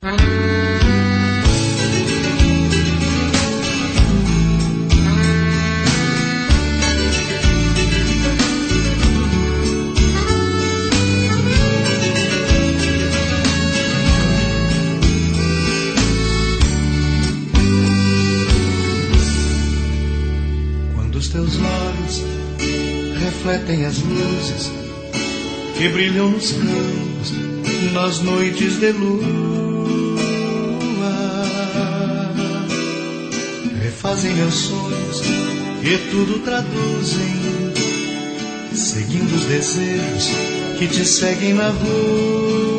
Refletem as luzes que brilham nos campos nas noites de lua, refazem meus sonhos e tudo traduzem, seguindo os desejos que te seguem na rua,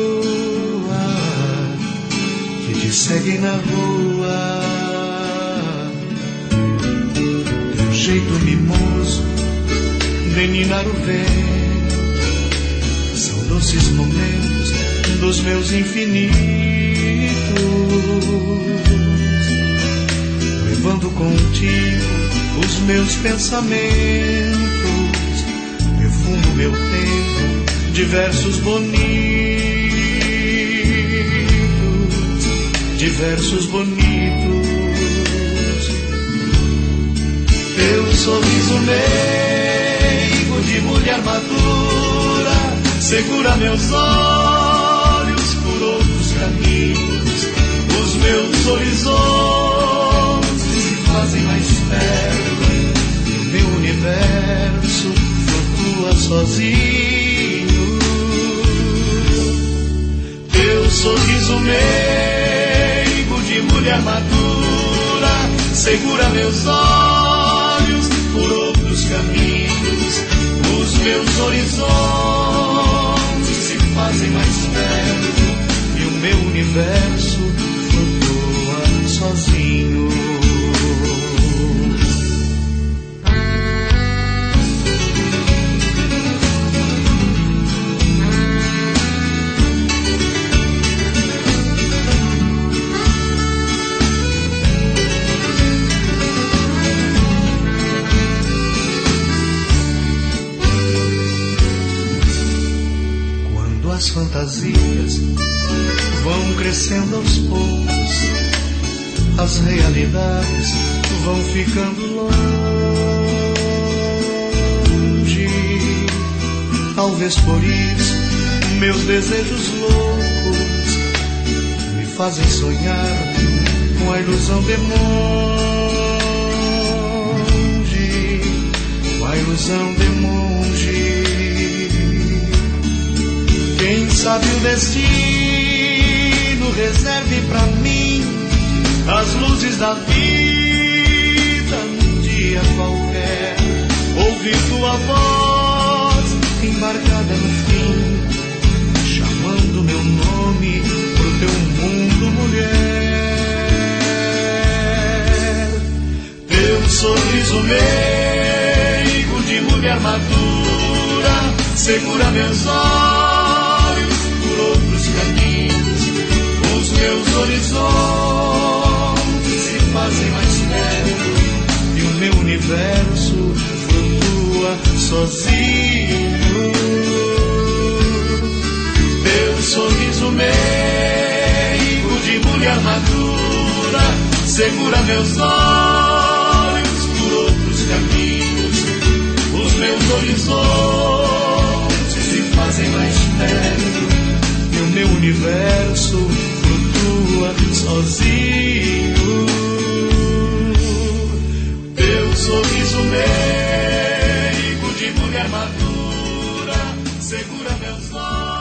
que te seguem na rua. Teu jeito mimoso de ninar o vento são doces momentos dos meus infinitos, levando contigo os meus pensamentos, perfumo meu tempo de versos bonitos, de versos bonitos. Teu sorriso meigo de mulher madura segura meus olhos por outros caminhos. Os meus horizontes se fazem mais perto e o meu universo flutua sozinho. Teu sorriso meigo de mulher madura segura meus olhos por outros caminhos. Os meus horizontes se fazem mais perto e o meu universo flutua sozinho. As fantasias vão crescendo aos poucos, as realidades vão ficando longe. Talvez por isso meus desejos loucos me fazem sonhar com a ilusão de monge, com a ilusão de monge. Quem sabe o destino reserve pra mim as luzes da vida num dia qualquer. Ouvir tua voz embarcada no fim, chamando meu nome pro teu mundo, mulher. Teu sorriso meigo de mulher madura segura meus olhos por outros caminhos. Os meus horizontes se fazem mais perto e o meu universo flutua sozinho. Teu sorriso meigo de mulher madura segura meus olhos por outros caminhos. Os meus horizontes se fazem mais perto e o meu universo flutua sozinho. Teu sorriso meigo de mulher madura segura meus olhos.